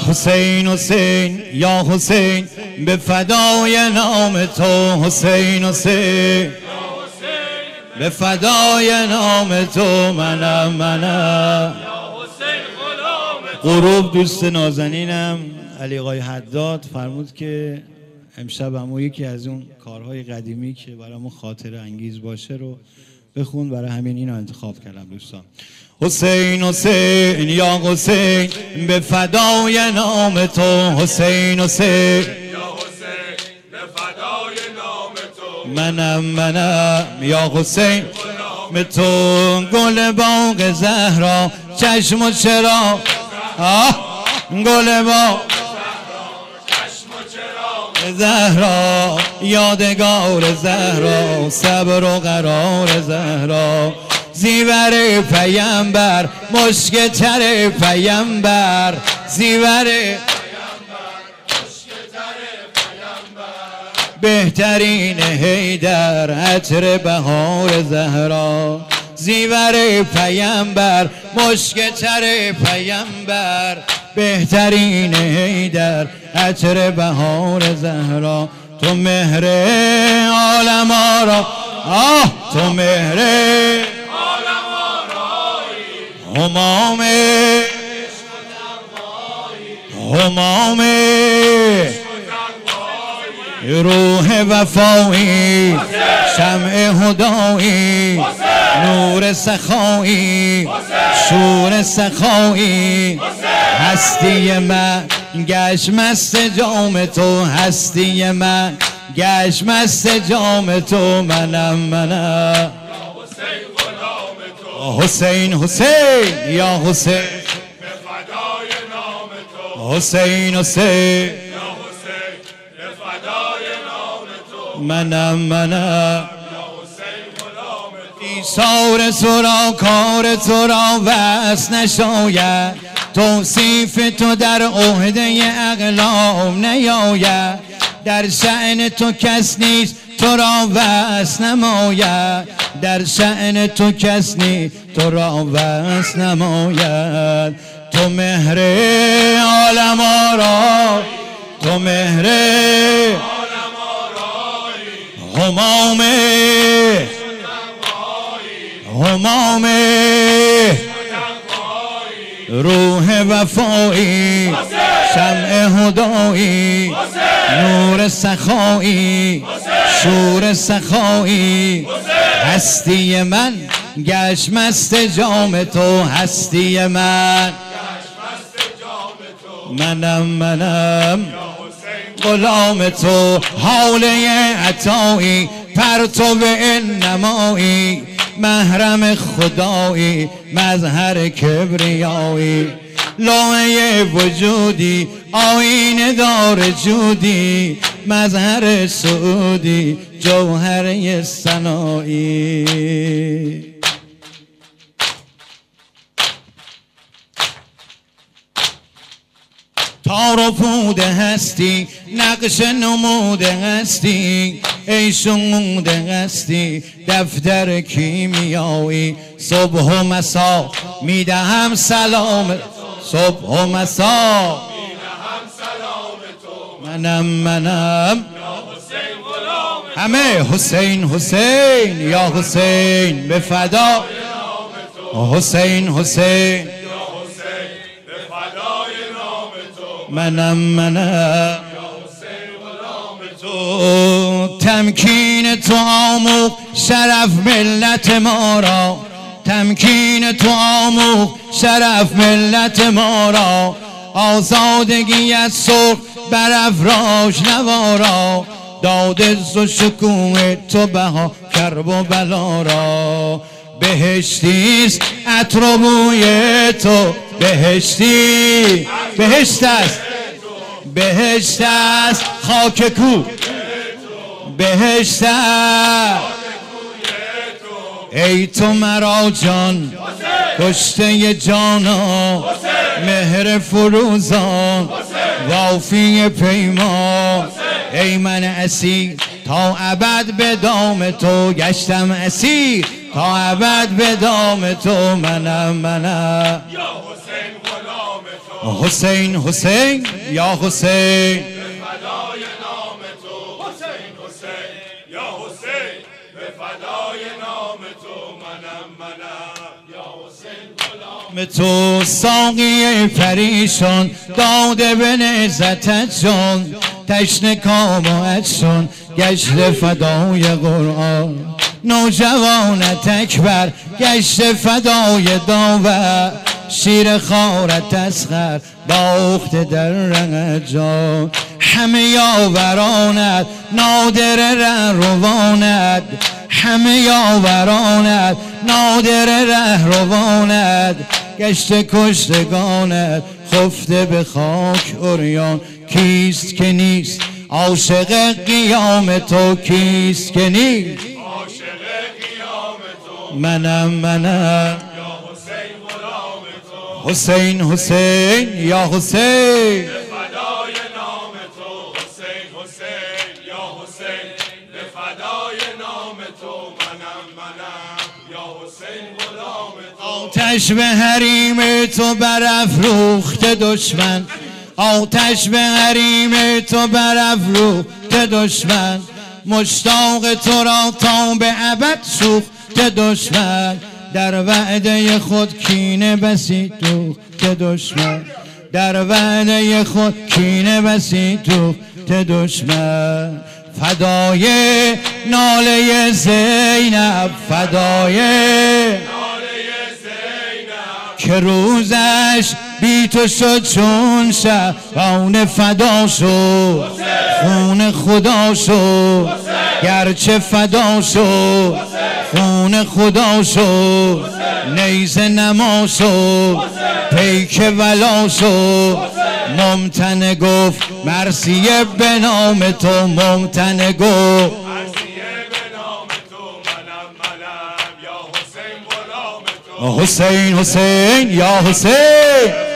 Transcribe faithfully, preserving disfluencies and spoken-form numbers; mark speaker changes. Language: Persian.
Speaker 1: حسین حسین یا حسین به فدای نام تو، حسین حسین به فدای نام تو، منم منم غروب. دوست نازنینم علی آقای حداد فرمود که امشب هم یکی از اون کارهای قدیمی که برامون خاطره انگیز باشه رو بخون، برای همین اینو انتخاب کردم دوستان. حسین حسین یا حسین به فدای نام تو، حسین حسین
Speaker 2: یا حسین به فدای نام تو،
Speaker 1: منم منم یا حسین به تو. گل باغ زهرا چشم و چرا، آه گل باغ زهرا یادگار زهرا، صبر و قرار زهرا، زیور پیامبر مشک تر پیامبر، زیور بهترین حیدر عطر بهار زهرا، زیور پیامبر مشک تر پیامبر، بهترین حیدر عطر بهار زهرا. تو مهر عالم آرا، آه تو مهر
Speaker 2: عالم آرایی،
Speaker 1: همام همام روح وفایی، شمع هدایی، نور سخایی، شور سخایی، هستی من گشت مست جام تو، هستی من گشت مست جام تو، منم منم حسین حسین یا حسین
Speaker 2: به فدای نام تو،
Speaker 1: حسین حسین
Speaker 2: یا حسین به فدای نام تو،
Speaker 1: منم منم
Speaker 2: یا حسین غلام تو.
Speaker 1: ایثار تو را کار تو را وصل نشاید، توصیف تو در عهده اقلام نیاید، در شأن تو کس نیست تو را وصل نماید، در شأن تو کس نیست تو را وصل نماید. تو مهر عالم آرای، تو مهر
Speaker 2: عالم آرایی،
Speaker 1: همام همام روح وفایی، شمع هدایی، نور سخایی، شور سخایی، هستی من گشت مست جام تو، هستی من منم منم غلام تو. حاله عطایی پرتو انمایی، محرم خدایی مظهر کبریایی، لوحه وجودی آینه دار جودی، مظهر سعودی جوهره سنایی. تار و پود هستی نقش نموده هستی، ای شموده هستی دفتر کیمیایی، صبح و مسا میدهم سلام، صبح و مسا
Speaker 2: میدهم سلام تو،
Speaker 1: منم منم
Speaker 2: یا حسین غلام تو،
Speaker 1: همه حسین حسین یا حسین به فدا
Speaker 2: نام تو،
Speaker 1: حسین حسین
Speaker 2: یا حسین به فدای نام تو،
Speaker 1: منم منم
Speaker 2: یا حسین غلام تو.
Speaker 1: تو. تمکین تو آموخ شرف ملت ما را، تمکین تو آموخ شرف ملت ما را، آزادگی از سرخ برافراش نوارا، داد عز و شکوه تو بها کرب و بلا را. بهشتیست عطر و بوی تو، بهشتی بهشت است، بهشت است خاک کو، بهشت است ای تو مرا جان کشته جانا، مهر فروزان وافی پیمان، ای من اسیر تا ابد به دام تو، گشتم اسیر تا ابد به دام تو، منم منم
Speaker 2: یا حسین غلام تو،
Speaker 1: حسین حسین یا حسین
Speaker 2: به فدای نام تو حسین حسین یا حسین به فدای نام تو منم منم یا حسین غلام
Speaker 1: تو ساقی پریشان داده به نعزتت جان تشنه کامت شن گشت فدای قرآن نوجوانت اکبر گشت فدای داور شیر خارت اسخر باخت در رنگ جان همه یاورانت نادر رهروانت همه یاورانت نادر رهروانت گشت کشتگانت خفته به خاک عریان کیست که نیست عاشق قیام تو کیست که نیست
Speaker 2: عاشق قیام تو
Speaker 1: منم منم
Speaker 2: یا حسین غلام تو
Speaker 1: حسین حسین یا حسین
Speaker 2: به فدای نام تو حسین حسین یا حسین به فدای نام تو منم منم یا حسین غلام تو
Speaker 1: آتش به حریم تو برافروخت دشمن آتش به حریم تو برافروخت دشمن مشتاق تو را تا به ابد سوخت دشمن در وعده خود کینه بسی دوخت دشمن در وعده خود کینه بسی دوخت دشمن فدای ناله زینب فدای که روزش بی تو شد چون شبان فدا شد خون خدا شد گرچه فدا شد خون خدا شد نیزه نما شد پیک ولا شد ممتنه گفت مرثیه به نام تو ممتنه گفت حسین حسین یا حسین